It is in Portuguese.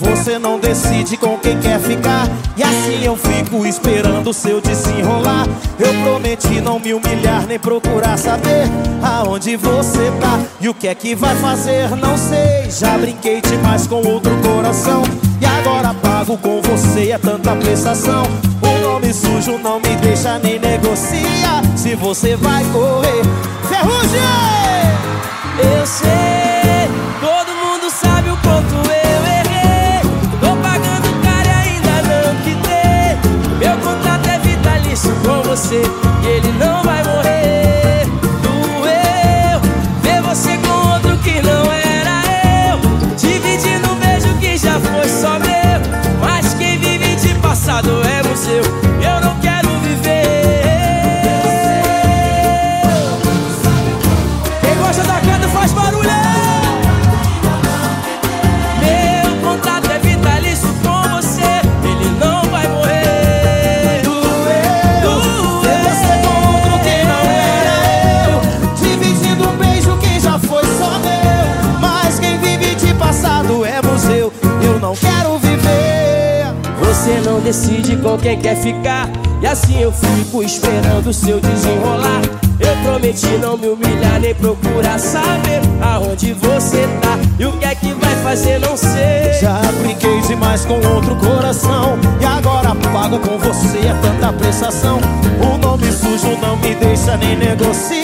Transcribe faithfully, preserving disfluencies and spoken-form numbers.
Você não decide com quem quer ficar, e assim eu fico esperando o seu desenrolar. Eu prometi não me humilhar, nem procurar saber aonde você tá e o que é que vai fazer, não sei. Já brinquei demais com outro coração, e agora pago com você, é tanta prestação. O nome sujo não me deixa nem negocia. Se você vai correr, Ferrugem! Eu sei, todo mundo sabe o quanto eu errei. Tô pagando caro e ainda não quitei. Meu contrato é vitalício com você, e ele não vai morrer. Doeu ver você com outro que não era eu, dividindo um beijo que já foi só meu. Mas quem vive de passado é museu, eu não quero viver. Quem gosta da canto faz barulho. Meu contrato é vitalício com você, ele não vai morrer. Doeu ver você com outro que não era eu, dividindo um beijo que já foi só meu. Mas quem vive de passado é museu, eu não quero viver. Você não decide com quem quer ficar, e assim eu fico esperando o seu desenrolar. Eu prometi não me humilhar, nem procurar saber aonde você tá e o que é que vai fazer, não sei. Já brinquei demais com outro coração, e agora pago com você, é tanta prestação. O nome sujo não me deixa nem negociar.